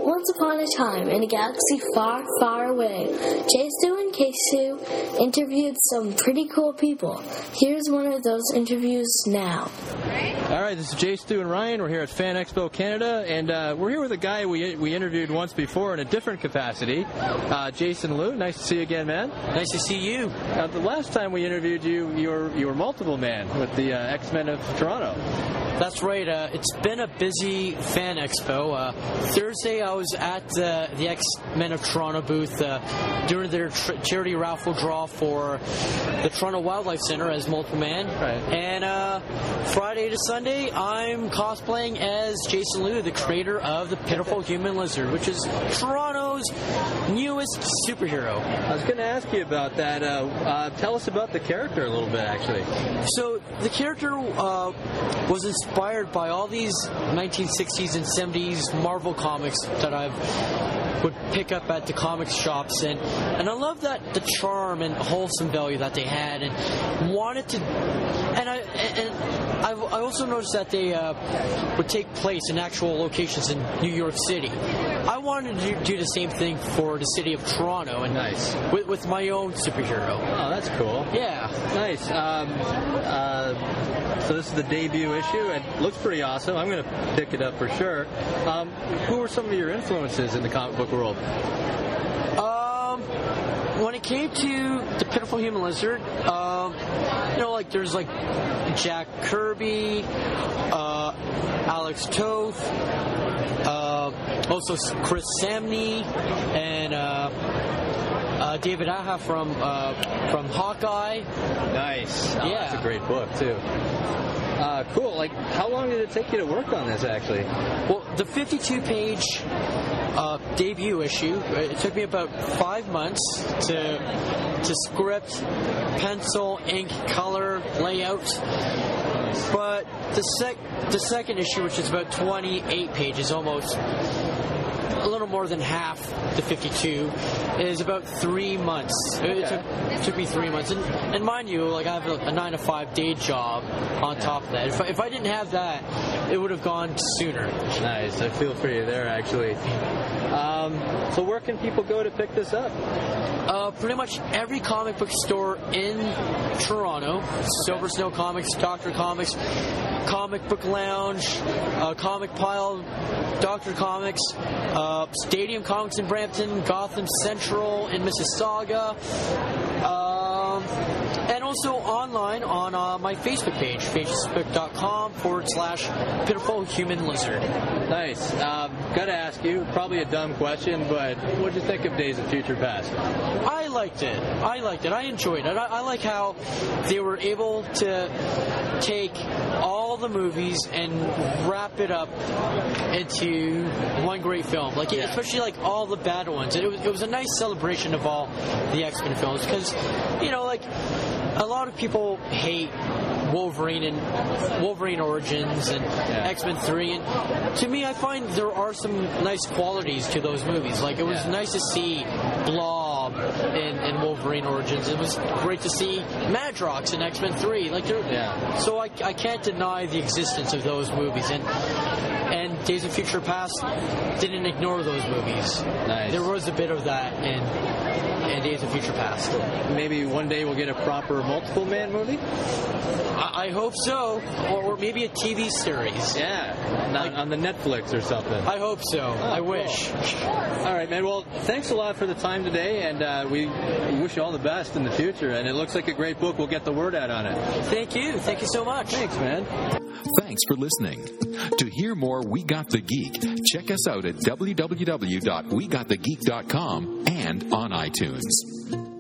Once upon a time, in a galaxy far, far away, Jasu and Kesu interviewed some pretty cool people. Here's one of those interviews now. All right, this is Jay, Stu, and Ryan. We're here at Fan Expo Canada, and we're here with a guy we interviewed once before in a different capacity, Jason Liu. Nice to see you again, man. Nice to see you. The last time we interviewed you, you were multiple man with the X-Men of Toronto. That's right. It's been a busy Fan Expo. Thursday, I was at the X-Men of Toronto booth during their charity raffle draw for the Toronto Wildlife Center as multiple man. Right. And Friday to Sunday, I'm cosplaying as Jason Liu, the creator of the Pitiful Human Lizard, which is Toronto's newest superhero. I was going to ask you about that. Tell us about the character a little bit, actually. So the character was inspired by all these 1960s and 70s Marvel comics that I would pick up at the comic shops, and I love that the charm and wholesome value that they had, and wanted to, and I also noticed that they would take place in actual locations in New York City. I wanted to do the same thing for the city of Toronto, and nice with my own superhero. Oh, that's cool. Yeah, nice. So this is the debut issue. It looks pretty awesome. I'm going to pick it up for sure. Who were some of your influences in the comic book world? When it came to the Pitiful Human Lizard, there's like Jack Kirby, Alex Toth, also Chris Samney, and David Aja from Hawkeye. Nice. Oh, yeah, that's a great book too. Cool. Like, how long did it take you to work on this, actually? Well, the 52-page debut issue, it took me about 5 months to script, pencil, ink, color, layout. But the second issue, which is about 28 pages, almost a little more than half the 52, is about 3 months. It took me 3 months. And mind you, like, I have a 9-to-5 day job on top of that. If I didn't have that, it would have gone sooner. Nice. I feel for you there, actually. So where can people go to pick this up? Pretty much every comic book store in Toronto. Silver Snow Comics, Dr. Comics, Comic Book Lounge, Comic Pile, Dr. Comics, Stadium Comics in Brampton, Gotham Central in Mississauga, and also online on my Facebook page, facebook.com/Pitiful Human Lizard. Nice. Gotta ask you, probably a dumb question, but what'd you think of Days of Future Past? I liked it. I enjoyed it. I like how they were able to take all the movies and wrap it up into one great film. Like, especially like all the bad ones. It was a nice celebration of all the X-Men films, because, a lot of people hate Wolverine Origins and X-Men 3, and to me, I find there are some nice qualities to those movies. Like, it was nice to see Blob in Wolverine Origins. It was great to see Madrox in X-Men 3. So I can't deny the existence of those movies, and Days of Future Past didn't ignore those movies. Nice. There was a bit of that in Days of Future Past. Maybe one day we'll get a proper multiple man movie? I hope so. Or maybe a TV series. Yeah. On the Netflix or something. I hope so. I wish. All right, man. Well, thanks a lot for the time today, and we wish you all the best in the future. And it looks like a great book. We'll get the word out on it. Thank you. Thank you so much. Thanks, man. Thanks for listening. To hear more We Got the Geek, check us out at www.wegotthegeek.com and on iTunes.